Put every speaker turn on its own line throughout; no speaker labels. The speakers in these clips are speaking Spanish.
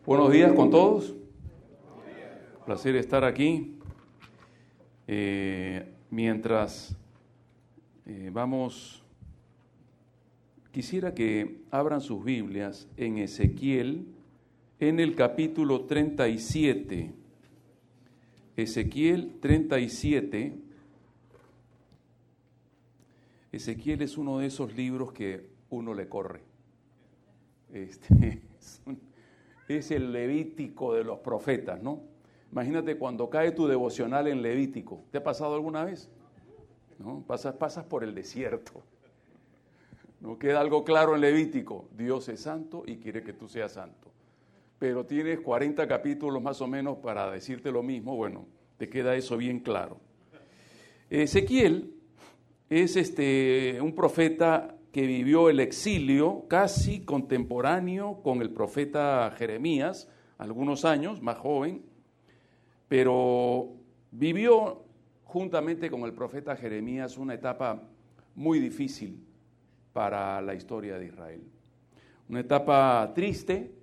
Buenos días con todos. Placer estar aquí. Mientras quisiera que abran sus Biblias en Ezequiel, en el capítulo 37. Ezequiel 37. Ezequiel es uno de esos libros que uno le corre. Es el Levítico de los profetas, ¿no? Imagínate cuando cae tu devocional en Levítico. ¿Te ha pasado alguna vez? ¿No? Pasas por el desierto. No queda algo claro en Levítico. Dios es santo y quiere que tú seas santo. Pero tienes 40 capítulos más o menos para decirte lo mismo. Bueno, te queda eso bien claro. Ezequiel es un profeta que vivió el exilio casi contemporáneo con el profeta Jeremías, algunos años, más joven, pero vivió juntamente con el profeta Jeremías una etapa muy difícil para la historia de Israel. Una etapa triste,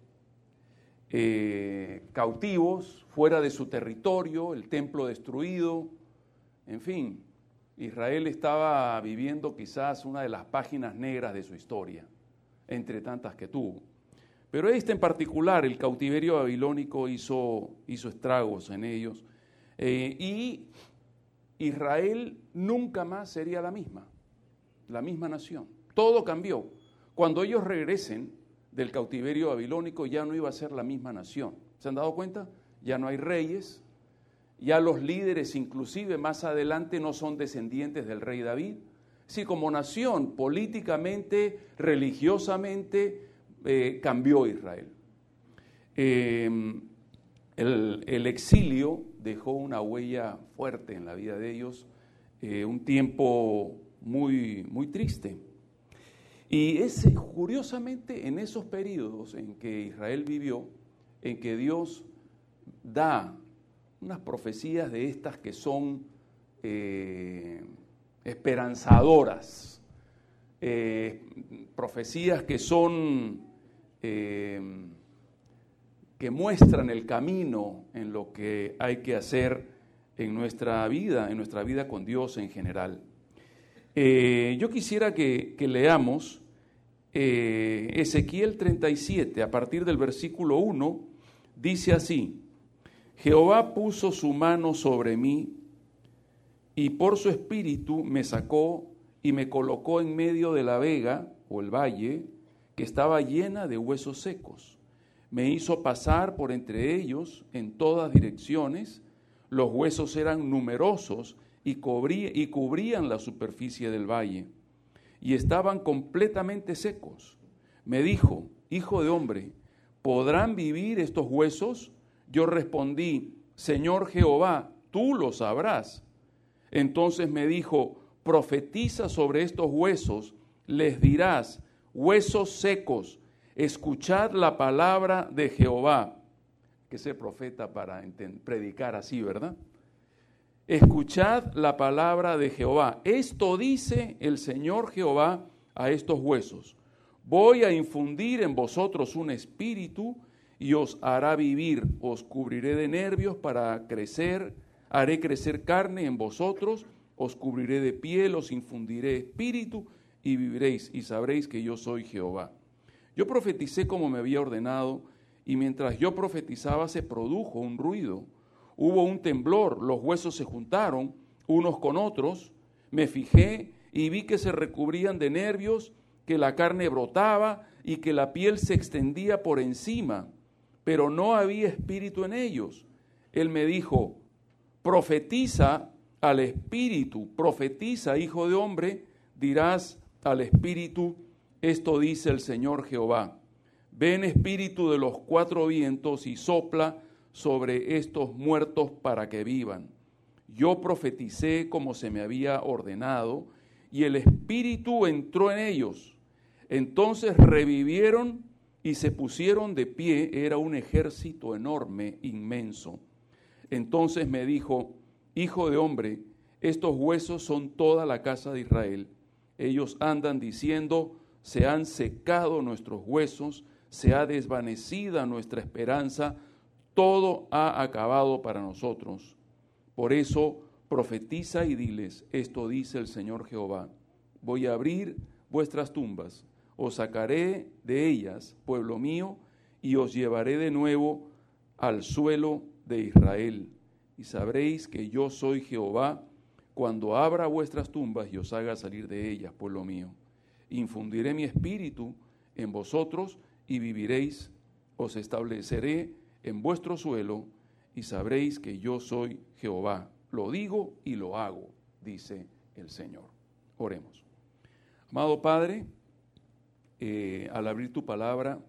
cautivos, fuera de su territorio, el templo destruido, en fin. Israel estaba viviendo quizás una de las páginas negras de su historia, entre tantas que tuvo. Pero en particular, el cautiverio babilónico hizo estragos en ellos. Y Israel nunca más sería la misma nación. Todo cambió. Cuando ellos regresen del cautiverio babilónico ya no iba a ser la misma nación. ¿Se han dado cuenta? Ya no hay reyes. Ya los líderes, inclusive más adelante, no son descendientes del rey David. Sí, como nación, políticamente, religiosamente, cambió Israel. El exilio dejó una huella fuerte en la vida de ellos, un tiempo muy, muy triste. Y es curiosamente en esos periodos en que Israel vivió, en que Dios da unas profecías de estas que son esperanzadoras, profecías que son, que muestran el camino en lo que hay que hacer en nuestra vida con Dios en general. Yo quisiera que leamos Ezequiel 37, a partir del versículo 1, dice así: Jehová puso su mano sobre mí y por su espíritu me sacó y me colocó en medio de la vega o el valle que estaba llena de huesos secos. Me hizo pasar por entre ellos en todas direcciones. Los huesos eran numerosos y cubrían la superficie del valle y estaban completamente secos. Me dijo: Hijo de hombre, ¿podrán vivir estos huesos? Yo respondí: Señor Jehová, tú lo sabrás. Entonces me dijo: profetiza sobre estos huesos, les dirás: huesos secos, escuchad la palabra de Jehová. Que ser profeta para predicar así, ¿verdad? Escuchad la palabra de Jehová. Esto dice el Señor Jehová a estos huesos: voy a infundir en vosotros un espíritu y os hará vivir, os cubriré de nervios para crecer, haré crecer carne en vosotros, os cubriré de piel, os infundiré espíritu y viviréis y sabréis que yo soy Jehová. Yo profeticé como me había ordenado y mientras yo profetizaba se produjo un ruido, hubo un temblor, los huesos se juntaron unos con otros, me fijé y vi que se recubrían de nervios, que la carne brotaba y que la piel se extendía por encima, pero no había espíritu en ellos. Él me dijo: profetiza al espíritu, profetiza, hijo de hombre, dirás al espíritu: esto dice el Señor Jehová. Ven, espíritu de los cuatro vientos, y sopla sobre estos muertos para que vivan. Yo profeticé como se me había ordenado, y el espíritu entró en ellos. Entonces revivieron y se pusieron de pie. Era un ejército enorme, inmenso. Entonces me dijo: Hijo de hombre, estos huesos son toda la casa de Israel. Ellos andan diciendo: se han secado nuestros huesos, se ha desvanecida nuestra esperanza, todo ha acabado para nosotros. Por eso profetiza y diles, esto dice el Señor Jehová, voy a abrir vuestras tumbas, os sacaré de ellas, pueblo mío, y os llevaré de nuevo al suelo de Israel. Y sabréis que yo soy Jehová, cuando abra vuestras tumbas y os haga salir de ellas, pueblo mío. Infundiré mi espíritu en vosotros y viviréis, os estableceré en vuestro suelo y sabréis que yo soy Jehová. Lo digo y lo hago, dice el Señor. Oremos. Amado Padre, al abrir tu palabra,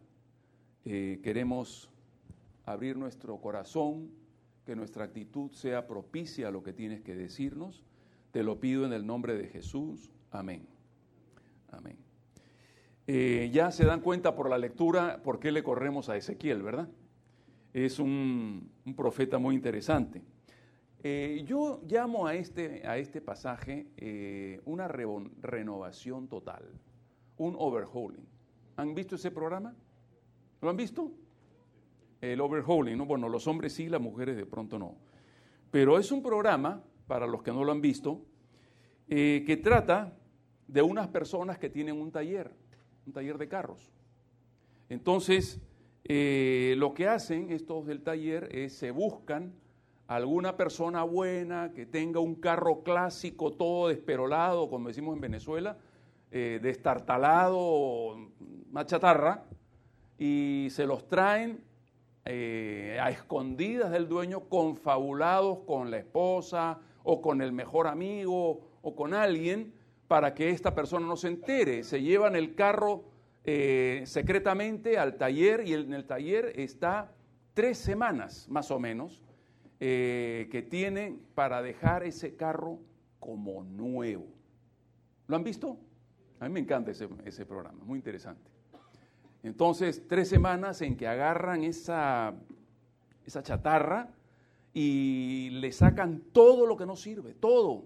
queremos abrir nuestro corazón, que nuestra actitud sea propicia a lo que tienes que decirnos. Te lo pido en el nombre de Jesús. Amén. Amén. Ya se dan cuenta por la lectura por qué le corremos a Ezequiel, ¿verdad? Es un profeta muy interesante. Yo llamo a este pasaje una renovación total, un overhauling. ¿Han visto ese programa? ¿Lo han visto? El overhauling, ¿no? Bueno, los hombres sí, las mujeres de pronto no. Pero es un programa, para los que no lo han visto, que trata de unas personas que tienen un taller de carros. Entonces, lo que hacen estos del taller es se buscan alguna persona buena que tenga un carro clásico todo desperolado, como decimos en Venezuela, destartalado, una chatarra, y se los traen a escondidas del dueño, confabulados con la esposa o con el mejor amigo o con alguien, para que esta persona no se entere. Se llevan el carro secretamente al taller y en el taller está 3 semanas más o menos que tienen para dejar ese carro como nuevo. ¿Lo han visto? A mí me encanta ese programa, muy interesante. Entonces, 3 semanas en que agarran esa chatarra y le sacan todo lo que no sirve, todo.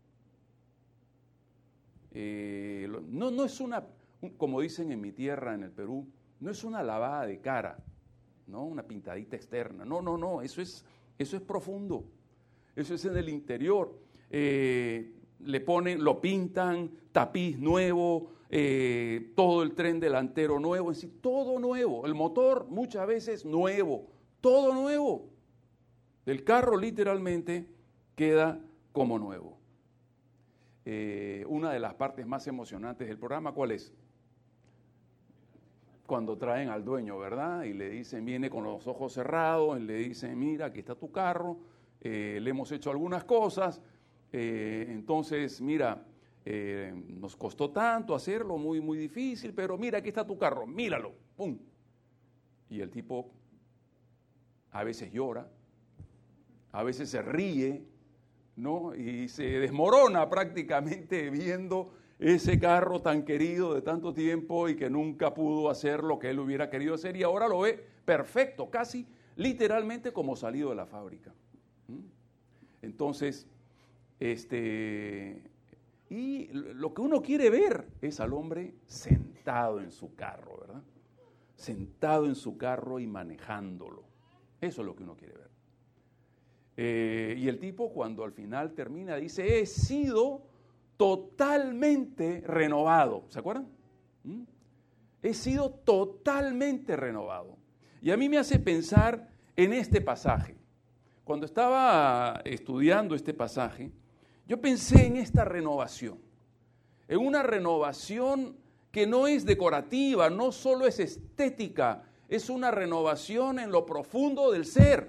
No es como dicen en mi tierra, en el Perú, no es una lavada de cara, ¿no? Una pintadita externa. No, eso es profundo. Eso es en el interior. Le ponen, lo pintan, tapiz nuevo, todo el tren delantero nuevo, es decir, todo nuevo. El motor muchas veces nuevo, todo nuevo. El carro literalmente queda como nuevo. Una de las partes más emocionantes del programa, ¿cuál es? Cuando traen al dueño, ¿verdad? Y le dicen, viene con los ojos cerrados, y le dicen, mira, aquí está tu carro, le hemos hecho algunas cosas, entonces, mira, nos costó tanto hacerlo, muy, muy difícil, pero mira, aquí está tu carro, míralo, ¡pum! Y el tipo a veces llora, a veces se ríe, ¿no? Y se desmorona prácticamente viendo ese carro tan querido de tanto tiempo y que nunca pudo hacer lo que él hubiera querido hacer y ahora lo ve perfecto, casi literalmente como salido de la fábrica. Entonces, y lo que uno quiere ver es al hombre sentado en su carro, ¿verdad? Sentado en su carro y manejándolo. Eso es lo que uno quiere ver. Y el tipo cuando al final termina dice, he sido totalmente renovado. ¿Se acuerdan? He sido totalmente renovado. Y a mí me hace pensar en este pasaje. Cuando estaba estudiando este pasaje, yo pensé en esta renovación. En una renovación que no es decorativa, no solo es estética, es una renovación en lo profundo del ser.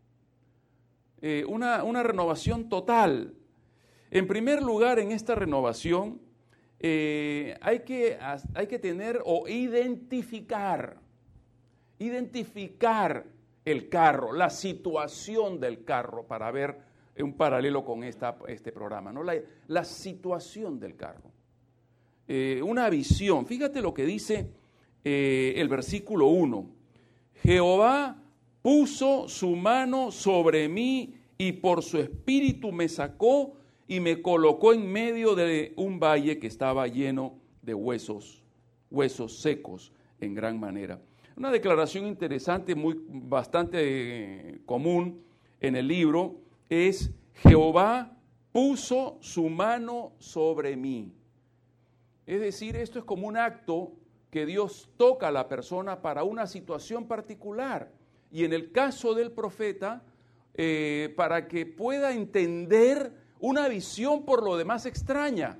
Una renovación total. En primer lugar, en esta renovación hay que tener o identificar el carro, la situación del carro, para ver un paralelo con este programa, ¿no? La situación del carro. Una visión. Fíjate lo que dice el versículo 1. Jehová puso su mano sobre mí y por su espíritu me sacó y me colocó en medio de un valle que estaba lleno de huesos secos en gran manera. Una declaración interesante, bastante común en el libro, es: Jehová puso su mano sobre mí. Es decir, esto es como un acto que Dios toca a la persona para una situación particular. Y en el caso del profeta, para que pueda entender una visión por lo demás extraña.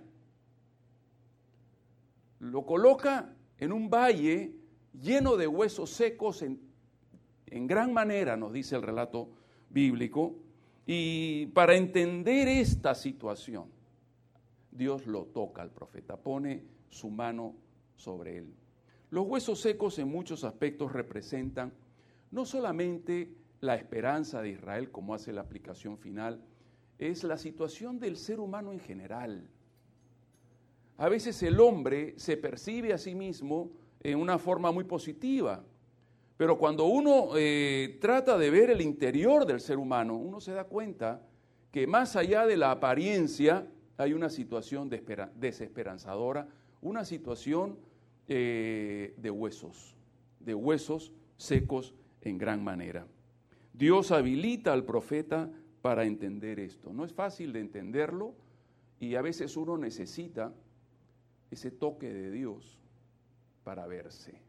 Lo coloca en un valle lleno de huesos secos en gran manera, nos dice el relato bíblico, y para entender esta situación, Dios lo toca al profeta, pone su mano sobre él. Los huesos secos en muchos aspectos representan no solamente la esperanza de Israel, como hace la aplicación final, es la situación del ser humano en general. A veces el hombre se percibe a sí mismo en una forma muy positiva, pero cuando uno trata de ver el interior del ser humano, uno se da cuenta que más allá de la apariencia hay una situación desesperanzadora, una situación de huesos secos en gran manera. Dios habilita al profeta para entender esto. No es fácil de entenderlo y a veces uno necesita ese toque de Dios para verse.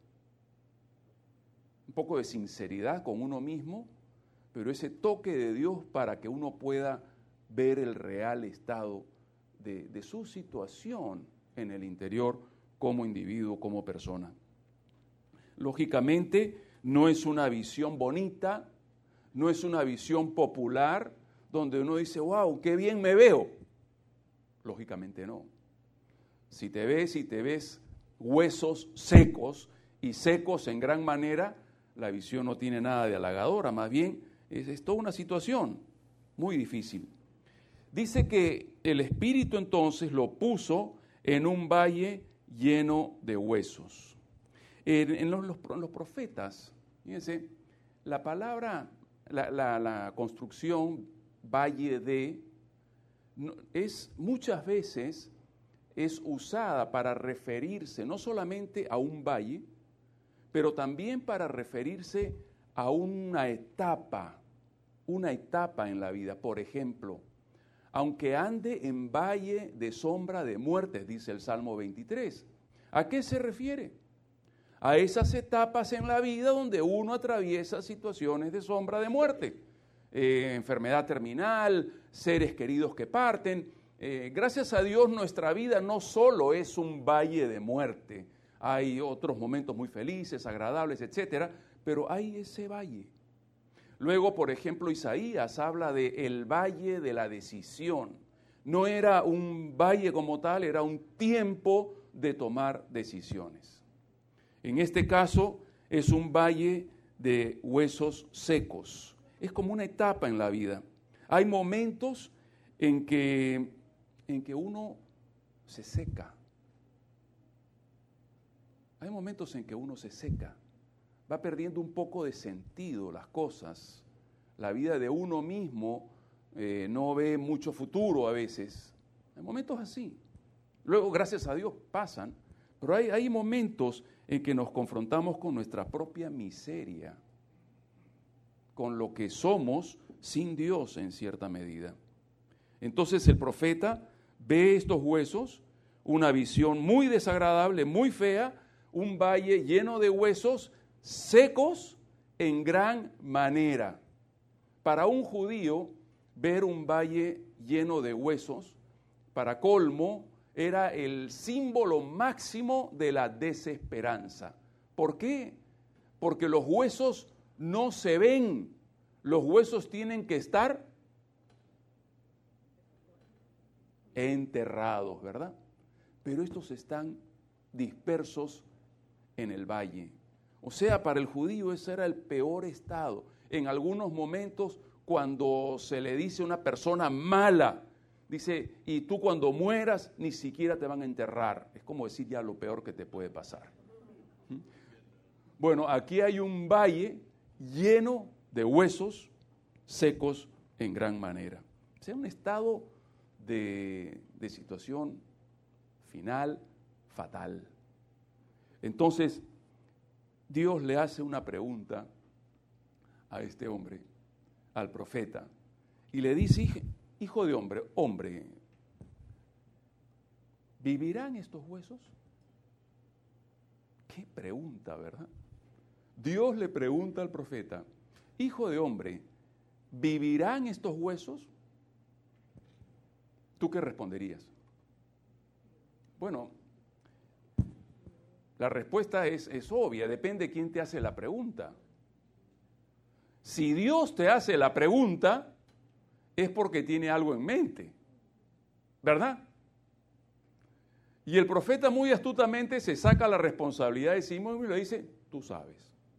Un poco de sinceridad con uno mismo, pero ese toque de Dios para que uno pueda ver el real estado de su situación en el interior como individuo, como persona. Lógicamente, no es una visión bonita, no es una visión popular, donde uno dice, wow, qué bien me veo. Lógicamente no. Si te ves huesos secos y secos en gran manera, la visión no tiene nada de halagadora, más bien es toda una situación muy difícil. Dice que el Espíritu entonces lo puso en un valle lleno de huesos. En los profetas, fíjense, la palabra, la construcción valle de, muchas veces es usada para referirse no solamente a un valle, pero también para referirse a una etapa en la vida. Por ejemplo, aunque ande en valle de sombra de muerte, dice el Salmo 23. ¿A qué se refiere? A esas etapas en la vida donde uno atraviesa situaciones de sombra de muerte, enfermedad terminal, seres queridos que parten. Gracias a Dios nuestra vida no solo es un valle de muerte, hay otros momentos muy felices, agradables, etcétera, pero hay ese valle. Luego, por ejemplo, Isaías habla de el valle de la decisión. No era un valle como tal, era un tiempo de tomar decisiones. En este caso, es un valle de huesos secos. Es como una etapa en la vida. Hay momentos en que uno se seca. Hay momentos en que uno se seca. Va perdiendo un poco de sentido las cosas. La vida de uno mismo no ve mucho futuro a veces. Hay momentos así. Luego, gracias a Dios, pasan. Pero hay momentos en que nos confrontamos con nuestra propia miseria, con lo que somos sin Dios en cierta medida. Entonces el profeta ve estos huesos, una visión muy desagradable, muy fea, un valle lleno de huesos secos en gran manera. Para un judío, ver un valle lleno de huesos, para colmo, era el símbolo máximo de la desesperanza. ¿Por qué? Porque los huesos no se ven, los huesos tienen que estar enterrados, ¿verdad? Pero estos están dispersos en el valle. O sea, para el judío ese era el peor estado. En algunos momentos, cuando se le dice a una persona mala, dice, y tú cuando mueras ni siquiera te van a enterrar. Es como decir ya lo peor que te puede pasar. Bueno, aquí hay un valle lleno de huesos secos en gran manera. O sea, un estado de situación final, fatal. Entonces, Dios le hace una pregunta a este hombre, al profeta, y le dice, hijo de hombre, ¿vivirán estos huesos? Qué pregunta, ¿verdad? Dios le pregunta al profeta, hijo de hombre, ¿vivirán estos huesos? ¿Tú qué responderías? Bueno, la respuesta es obvia, depende de quién te hace la pregunta. Si Dios te hace la pregunta, es porque tiene algo en mente, ¿verdad? Y el profeta muy astutamente se saca la responsabilidad de sí mismo y le dice, tú sabes.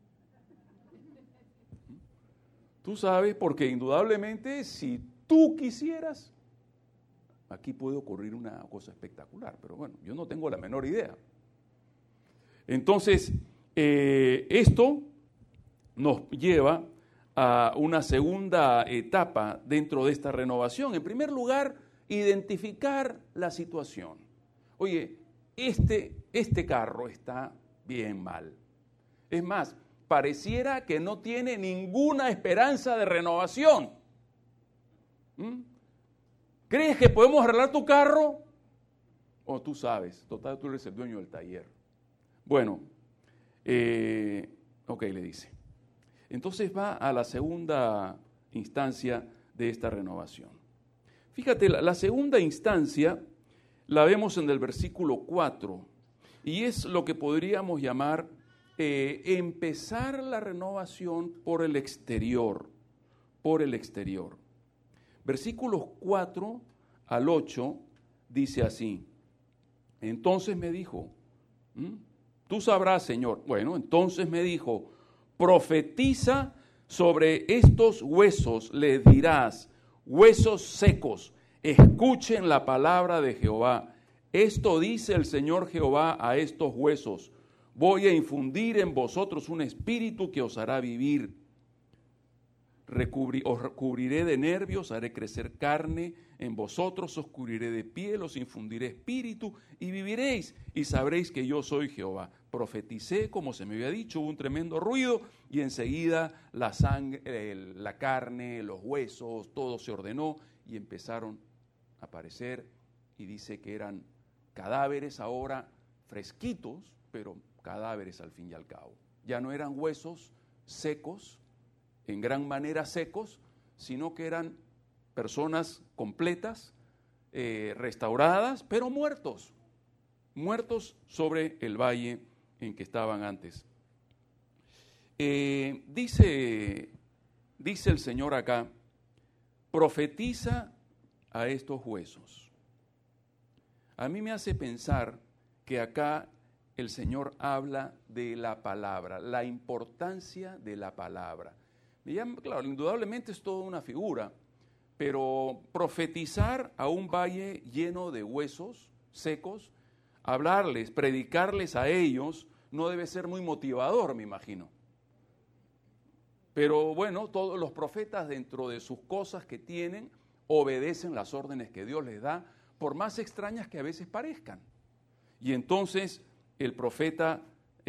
Tú sabes porque indudablemente si tú quisieras, aquí puede ocurrir una cosa espectacular, pero bueno, yo no tengo la menor idea. Entonces, esto nos lleva a una segunda etapa dentro de esta renovación. En primer lugar, identificar la situación. Oye, este carro está bien mal. Es más, pareciera que no tiene ninguna esperanza de renovación. ¿Crees que podemos arreglar tu carro? O tú sabes, total, tú eres el dueño del taller. Bueno, ok, le dice. Entonces va a la segunda instancia de esta renovación. Fíjate, la segunda instancia la vemos en el versículo 4 y es lo que podríamos llamar empezar la renovación por el exterior, Versículos 4 al 8 dice así, entonces me dijo, tú sabrás, Señor. Bueno, entonces me dijo, profetiza sobre estos huesos, les dirás, huesos secos, escuchen la palabra de Jehová. Esto dice el Señor Jehová a estos huesos, voy a infundir en vosotros un espíritu que os hará vivir. Os cubriré de nervios, haré crecer carne en vosotros, os cubriré de piel, os infundiré espíritu y viviréis y sabréis que yo soy Jehová. Profeticé como se me había dicho, hubo un tremendo ruido y enseguida la sangre, la carne, los huesos, todo se ordenó y empezaron a aparecer y dice que eran cadáveres ahora fresquitos, pero cadáveres al fin y al cabo. Ya no eran huesos secos, en gran manera secos, sino que eran personas completas, restauradas, pero muertos sobre el valle en que estaban antes. Dice el Señor acá, profetiza a estos huesos. A mí me hace pensar que acá el Señor habla de la palabra, la importancia de la palabra. Claro, indudablemente es toda una figura, pero profetizar a un valle lleno de huesos secos, hablarles, predicarles a ellos, no debe ser muy motivador, me imagino. Pero bueno, todos los profetas dentro de sus cosas que tienen, obedecen las órdenes que Dios les da, por más extrañas que a veces parezcan. Y entonces el profeta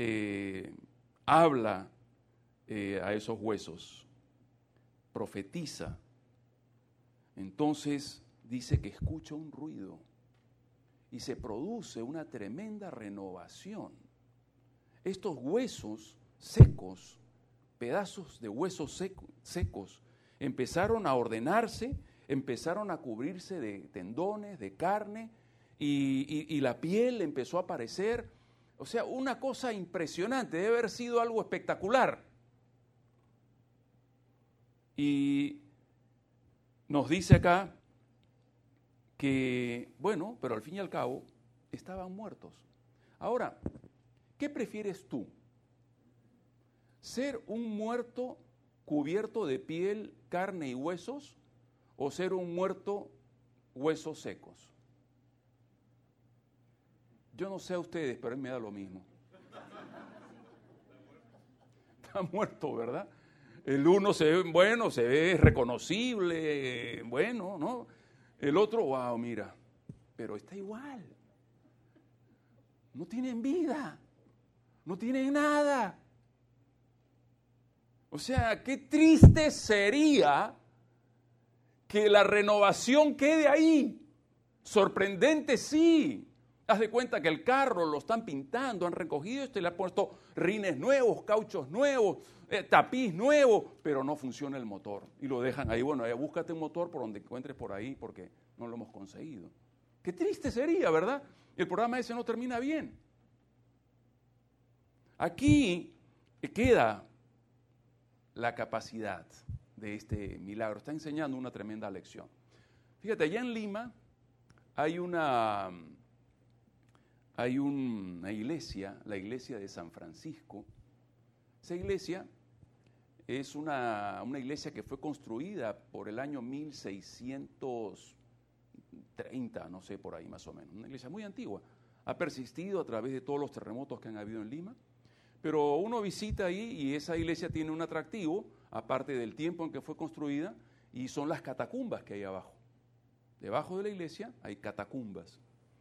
habla a esos huesos, profetiza. Entonces dice que escucha un ruido y se produce una tremenda renovación. Estos huesos secos, pedazos de huesos secos, empezaron a ordenarse, empezaron a cubrirse de tendones, de carne, y la piel empezó a aparecer. O sea, una cosa impresionante, debe haber sido algo espectacular. Y nos dice acá que, bueno, pero al fin y al cabo estaban muertos. Ahora, ¿qué prefieres tú? ¿Ser un muerto cubierto de piel, carne y huesos o ser un muerto huesos secos? Yo no sé a ustedes, pero a mí me da lo mismo. Está muerto, ¿verdad? El uno se ve, bueno, se ve reconocible, bueno, ¿no? El otro, wow, mira, pero está igual. No tienen vida, no tienen nada. O sea, qué triste sería que la renovación quede ahí. Sorprendente, sí. Haz de cuenta que el carro lo están pintando, han recogido esto y le han puesto rines nuevos, cauchos nuevos, tapiz nuevo, pero no funciona el motor. Y lo dejan ahí. Bueno, búscate un motor por donde encuentres por ahí porque no lo hemos conseguido. Qué triste sería, ¿verdad? El programa ese no termina bien. Aquí queda la capacidad de este milagro. Está enseñando una tremenda lección. Fíjate, allá en Lima hay una iglesia, la iglesia de San Francisco. Esa iglesia es una iglesia que fue construida por el año 1630, no sé, por ahí más o menos. Una iglesia muy antigua. Ha persistido a través de todos los terremotos que han habido en Lima. Pero uno visita ahí y esa iglesia tiene un atractivo, aparte del tiempo en que fue construida, y son las catacumbas que hay abajo. Debajo de la iglesia hay catacumbas.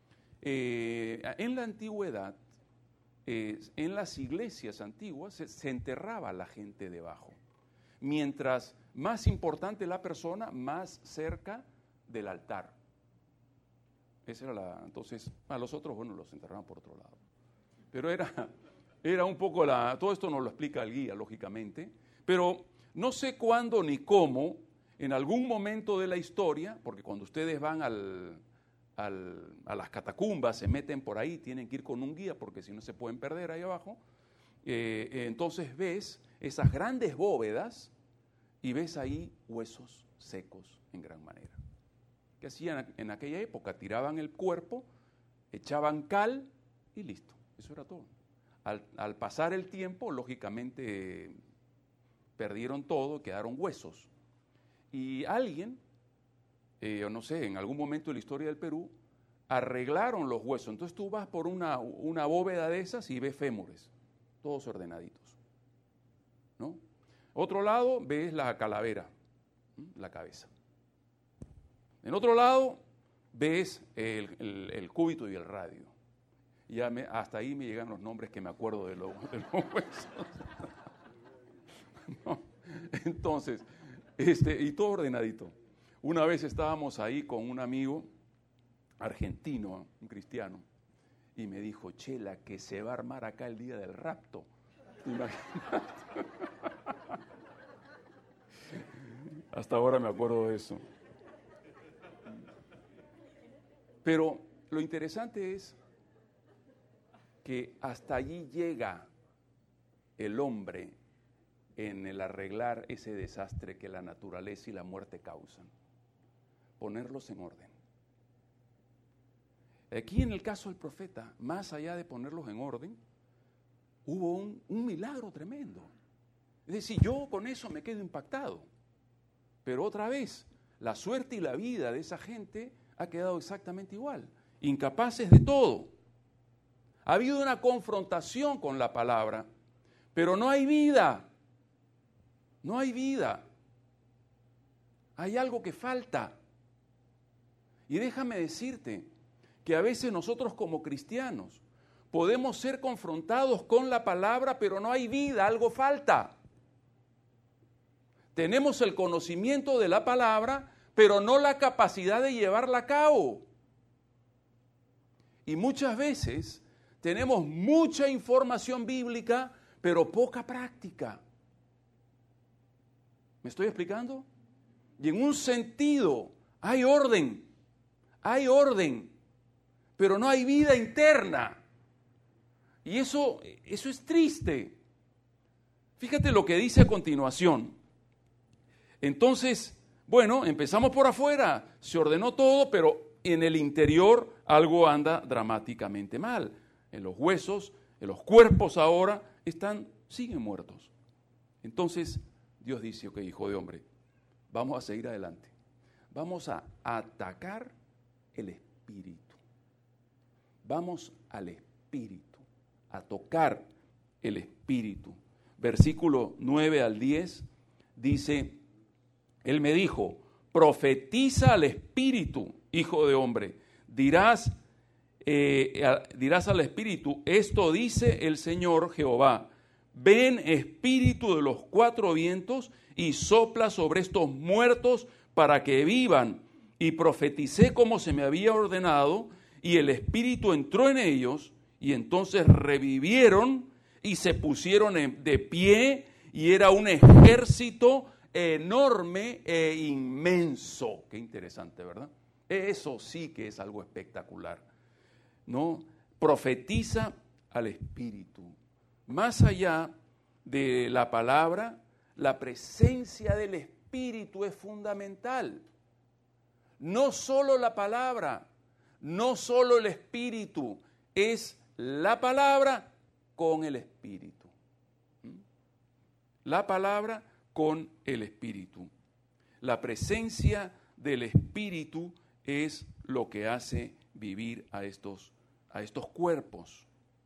En la antigüedad, en las iglesias antiguas, se enterraba a la gente debajo. Mientras más importante la persona, más cerca del altar. Esa era entonces, a los otros, bueno, los enterraban por otro lado. Pero era un poco todo esto nos lo explica el guía, lógicamente, pero no sé cuándo ni cómo, en algún momento de la historia, porque cuando ustedes van a las catacumbas, se meten por ahí, tienen que ir con un guía, porque si no se pueden perder ahí abajo, entonces ves esas grandes bóvedas y ves ahí huesos secos en gran manera. ¿Qué hacían en aquella época? Tiraban el cuerpo, echaban cal y listo, eso era todo. Al pasar el tiempo, lógicamente, perdieron todo, quedaron huesos. Y alguien, no sé, en algún momento de la historia del Perú, arreglaron los huesos. Entonces tú vas por una bóveda de esas y ves fémures, todos ordenaditos, ¿no? Otro lado ves la calavera, la cabeza. En otro lado ves el cúbito y el radio. Y hasta ahí me llegan los nombres que me acuerdo de los huesos. No, entonces, y todo ordenadito. Una vez estábamos ahí con un amigo argentino, un cristiano, y me dijo, Chela, que se va a armar acá el día del rapto. ¿Te imaginas? Hasta ahora me acuerdo de eso. Pero lo interesante es que hasta allí llega el hombre en el arreglar ese desastre que la naturaleza y la muerte causan. Ponerlos en orden. Aquí en el caso del profeta, más allá de ponerlos en orden, hubo un milagro tremendo. Es decir, yo con eso me quedo impactado. Pero otra vez, la suerte y la vida de esa gente ha quedado exactamente igual. Incapaces de todo. Ha habido una confrontación con la palabra, pero no hay vida. No hay vida. Hay algo que falta. Y déjame decirte que a veces nosotros como cristianos podemos ser confrontados con la palabra, pero no hay vida, algo falta. Tenemos el conocimiento de la palabra, pero no la capacidad de llevarla a cabo. Y muchas veces tenemos mucha información bíblica, pero poca práctica. ¿Me estoy explicando? Y en un sentido hay orden, pero no hay vida interna. Y eso es triste. Fíjate lo que dice a continuación. Entonces, bueno, empezamos por afuera, se ordenó todo, pero en el interior algo anda dramáticamente mal. En los huesos, en los cuerpos ahora siguen muertos. Entonces, Dios dice, ok, hijo de hombre, vamos a seguir adelante. Vamos a atacar el espíritu. Vamos al espíritu, a tocar el espíritu. Versículo 9 al 10 dice, Él me dijo, profetiza al espíritu, hijo de hombre, dirás al espíritu, esto dice el Señor Jehová, ven, espíritu de los cuatro vientos, y sopla sobre estos muertos para que vivan. Y profeticé como se me había ordenado, y el espíritu entró en ellos, y entonces revivieron y se pusieron de pie, y era un ejército enorme e inmenso. Qué interesante, ¿verdad? Eso sí que es algo espectacular, ¿no? Profetiza al espíritu. Más allá de la palabra, la presencia del espíritu es fundamental. No solo la palabra, no solo el espíritu, es la palabra con el espíritu. La palabra con el espíritu. La presencia del espíritu es lo que hace vivir a estos cuerpos.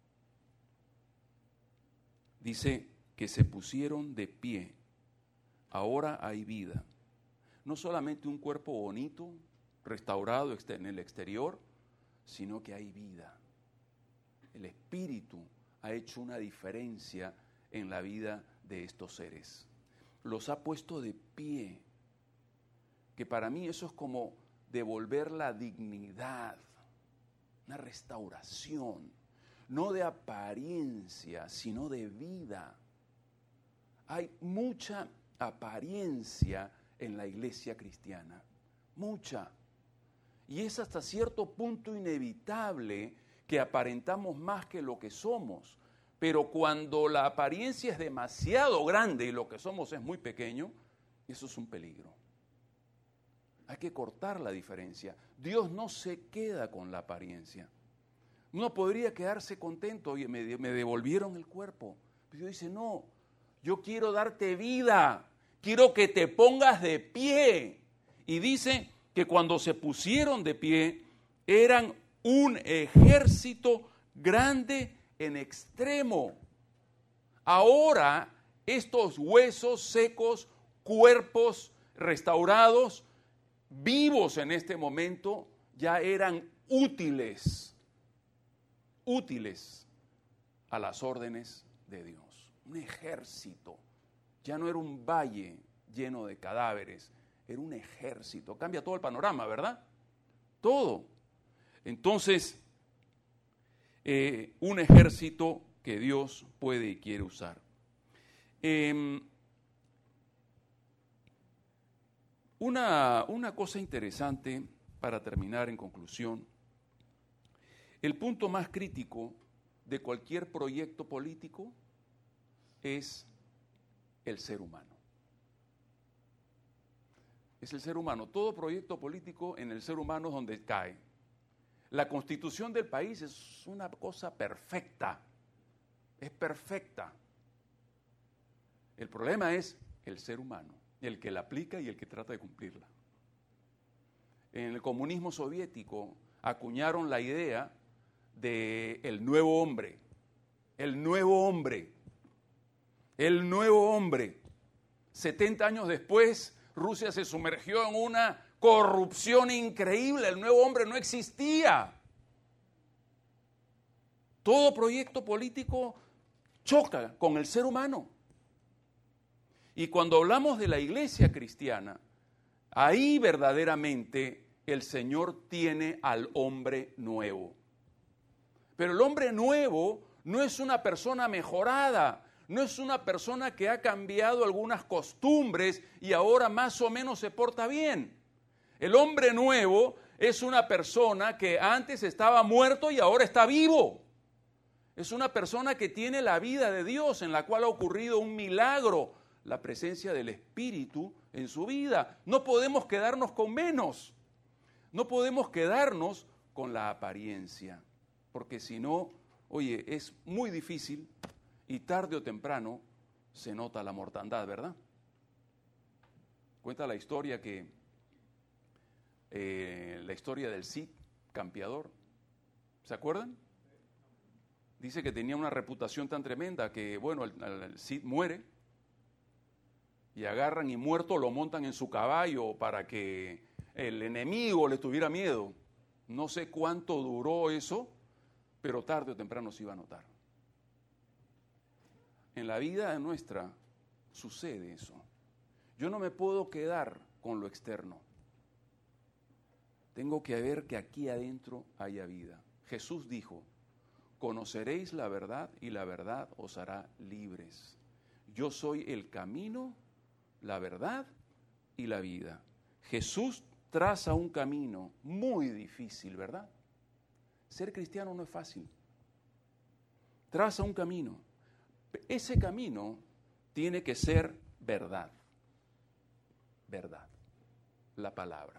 Dice que se pusieron de pie. Ahora hay vida. No solamente un cuerpo bonito, restaurado en el exterior, sino que hay vida. El espíritu ha hecho una diferencia en la vida de estos seres. Los ha puesto de pie, que para mí eso es como devolver la dignidad, una restauración, no de apariencia, sino de vida. Hay mucha apariencia en la iglesia cristiana, mucha. Y es hasta cierto punto inevitable que aparentamos más que lo que somos. Pero cuando la apariencia es demasiado grande y lo que somos es muy pequeño, eso es un peligro. Hay que cortar la diferencia. Dios no se queda con la apariencia. Uno podría quedarse contento, oye, me devolvieron el cuerpo. Pero Dios dice, no, yo quiero darte vida, quiero que te pongas de pie. Y dice que cuando se pusieron de pie, eran un ejército grande en extremo. Ahora, estos huesos secos, cuerpos restaurados, vivos en este momento, ya eran útiles a las órdenes de Dios. Un ejército. Ya no era un valle lleno de cadáveres, era un ejército. Cambia todo el panorama, ¿verdad? Todo. Entonces, un ejército que Dios puede y quiere usar. Una cosa interesante para terminar en conclusión, el punto más crítico de cualquier proyecto político es el ser humano. Es el ser humano. Todo proyecto político en el ser humano es donde cae. La constitución del país es una cosa perfecta, es perfecta. El problema es el ser humano, el que la aplica y el que trata de cumplirla. En el comunismo soviético acuñaron la idea del nuevo hombre, el nuevo hombre, el nuevo hombre. 70 años después, Rusia se sumergió en una corrupción increíble, el nuevo hombre no existía. Todo proyecto político choca con el ser humano. Y cuando hablamos de la iglesia cristiana, ahí verdaderamente el Señor tiene al hombre nuevo. Pero el hombre nuevo no es una persona mejorada, no es una persona que ha cambiado algunas costumbres y ahora más o menos se porta bien. El hombre nuevo es una persona que antes estaba muerto y ahora está vivo. Es una persona que tiene la vida de Dios, en la cual ha ocurrido un milagro, la presencia del Espíritu en su vida. No podemos quedarnos con menos. No podemos quedarnos con la apariencia, porque si no, oye, es muy difícil y tarde o temprano se nota la mortandad, ¿verdad? Cuenta la historia la historia del Cid campeador. ¿Se acuerdan? Dice que tenía una reputación tan tremenda que, bueno, el Cid muere y agarran y muerto lo montan en su caballo para que el enemigo le tuviera miedo. No sé cuánto duró eso, pero tarde o temprano se iba a notar. en la vida nuestra sucede eso. Yo no me puedo quedar con lo externo. Tengo que ver que aquí adentro haya vida. Jesús dijo, conoceréis la verdad y la verdad os hará libres. Yo soy el camino, la verdad y la vida. Jesús traza un camino muy difícil, ¿verdad? Ser cristiano no es fácil. Traza un camino. Ese camino tiene que ser verdad. Verdad. La palabra.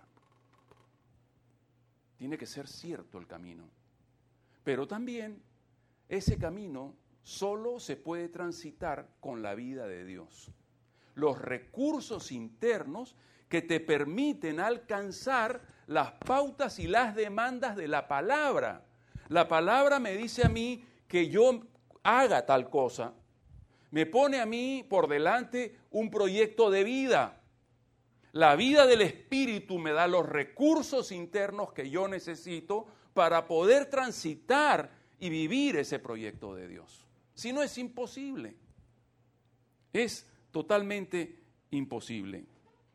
Tiene que ser cierto el camino. Pero también ese camino solo se puede transitar con la vida de Dios. Los recursos internos que te permiten alcanzar las pautas y las demandas de la palabra. La palabra me dice a mí que yo haga tal cosa. Me pone a mí por delante un proyecto de vida. La vida del Espíritu me da los recursos internos que yo necesito para poder transitar y vivir ese proyecto de Dios. Si no, es imposible. Es totalmente imposible.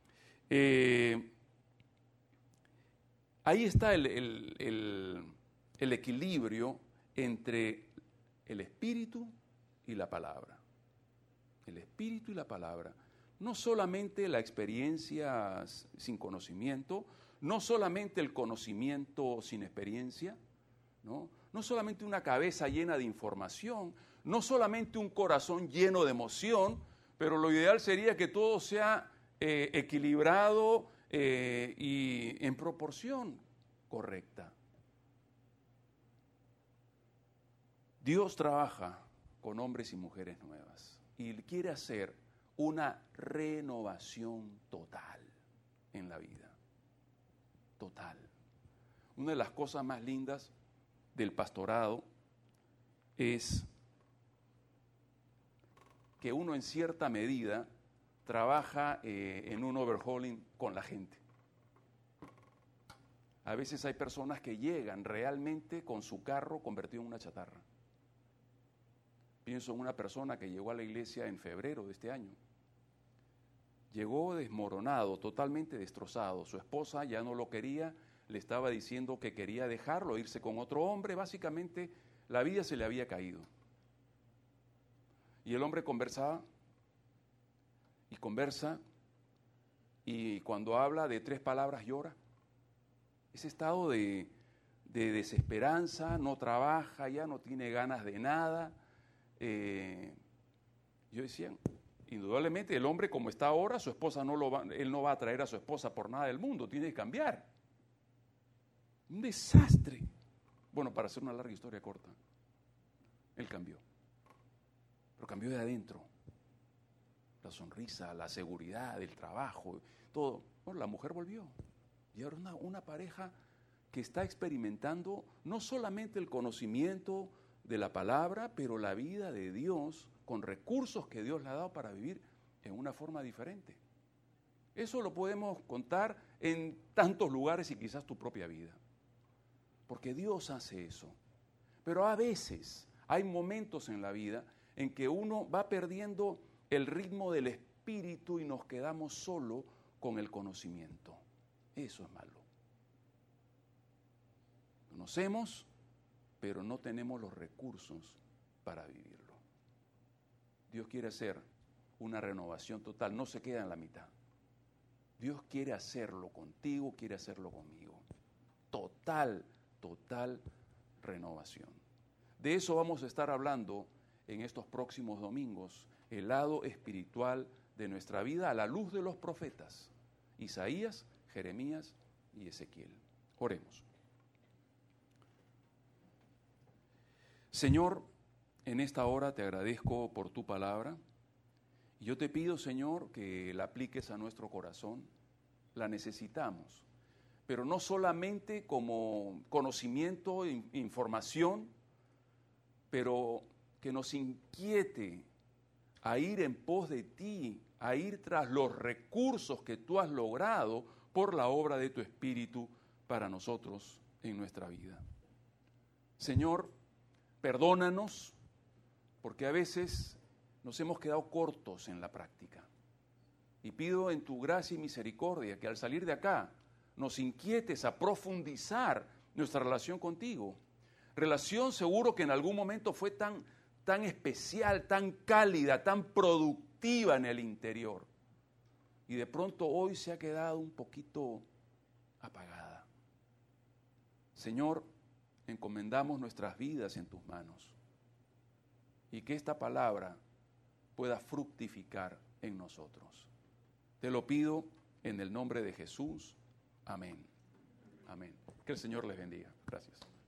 Ahí está el equilibrio entre el Espíritu y la palabra. El Espíritu y la palabra. No solamente la experiencia sin conocimiento, no solamente el conocimiento sin experiencia, ¿no? No solamente una cabeza llena de información, no solamente un corazón lleno de emoción, pero lo ideal sería que todo sea equilibrado y en proporción correcta. Dios trabaja con hombres y mujeres nuevas y quiere hacer una renovación total en la vida. Total. Una de las cosas más lindas del pastorado es que uno en cierta medida trabaja en un overhauling con la gente. A veces hay personas que llegan realmente con su carro convertido en una chatarra. Pienso en una persona que llegó a la iglesia en febrero de este año. Llegó desmoronado, totalmente destrozado. Su esposa ya no lo quería, le estaba diciendo que quería dejarlo, irse con otro hombre. Básicamente la vida se le había caído. Y el hombre conversaba y conversa, y cuando habla de 3 palabras llora. Ese estado de desesperanza, no trabaja, ya no tiene ganas de nada. Yo decía, indudablemente el hombre como está ahora, su esposa él no va a traer a su esposa por nada del mundo, tiene que cambiar. Un desastre. Bueno, para hacer una larga historia corta, él cambió. Pero cambió de adentro. La sonrisa, la seguridad, el trabajo, todo. Bueno, la mujer volvió. Y ahora una pareja que está experimentando no solamente el conocimiento de la palabra, pero la vida de Dios con recursos que Dios le ha dado para vivir en una forma diferente. Eso lo podemos contar en tantos lugares y quizás tu propia vida. Porque Dios hace eso. Pero a veces hay momentos en la vida en que uno va perdiendo el ritmo del espíritu y nos quedamos solo con el conocimiento. Eso es malo. Conocemos, pero no tenemos los recursos para vivirlo. Dios quiere hacer una renovación total, no se queda en la mitad. Dios quiere hacerlo contigo, quiere hacerlo conmigo. Total renovación. De eso vamos a estar hablando en estos próximos domingos, el lado espiritual de nuestra vida a la luz de los profetas, Isaías, Jeremías y Ezequiel. Oremos. Señor, en esta hora te agradezco por tu palabra y yo te pido, Señor, que la apliques a nuestro corazón. La necesitamos, pero no solamente como conocimiento e información, pero que nos inquiete a ir en pos de ti, a ir tras los recursos que tú has logrado por la obra de tu Espíritu para nosotros en nuestra vida. Señor, perdónanos, porque a veces nos hemos quedado cortos en la práctica. Y pido en tu gracia y misericordia que al salir de acá nos inquietes a profundizar nuestra relación contigo. Relación seguro que en algún momento fue tan especial, tan cálida, tan productiva en el interior. Y de pronto hoy se ha quedado un poquito apagada. Señor, encomendamos nuestras vidas en tus manos y que esta palabra pueda fructificar en nosotros. Te lo pido en el nombre de Jesús. Amén. Amén. Que el Señor les bendiga. Gracias.